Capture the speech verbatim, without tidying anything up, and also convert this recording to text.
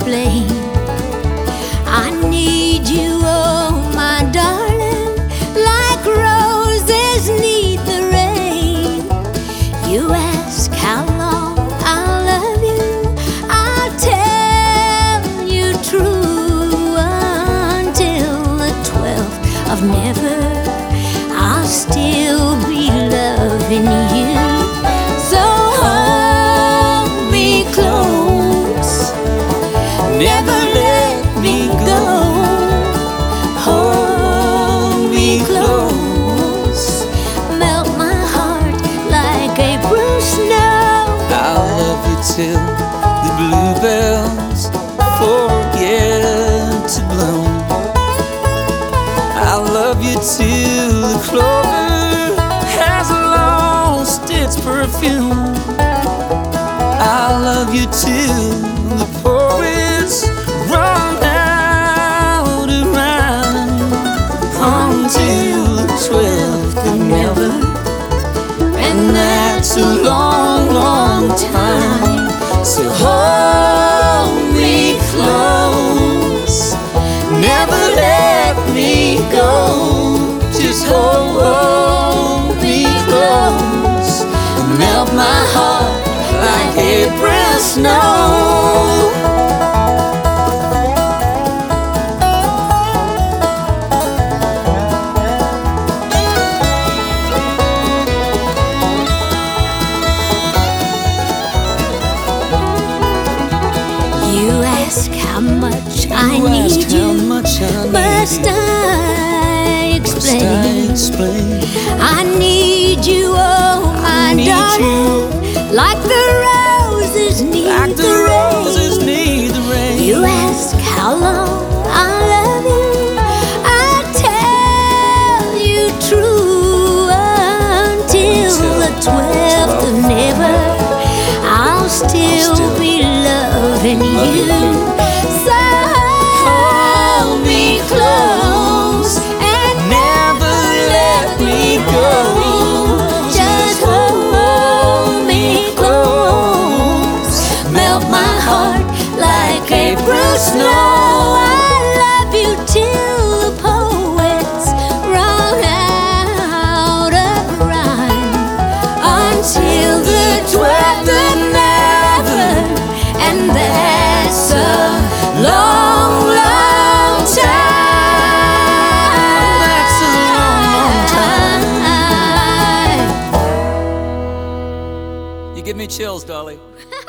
explain. I need you, oh my darling, like roses need the rain. You ask how long I'll love you, I'll tell you true. Until the twelfth of never, I'll still be loving you. So hold me close, never let me go. Hold me close, melt my heart like April snow. I'll love you till the bluebells forget to bloom. I'll love you till the clover has lost its perfume. I'll love you till the poets run out of rhyme. Until the twelfth of never, and that's a long, long time. So hold me close, never let me go. Just hold me close, melt my heart like April snow. You ask how much I You need ask how you, much I need must you. I Must I explain? explain? I need you, oh my need darling, like the roses need Like the the roses rain. need the rain. You ask how long I love you, I tell you true. Until the twelfth of never, I'll still be loving you. So hold me close and Never let me go. just hold me close, melt my heart like April snow. I love you till the poets run out of rhyme. Until the twelfth of never, and that's a long, long time. That's a long, long time. You give me chills, Dolly.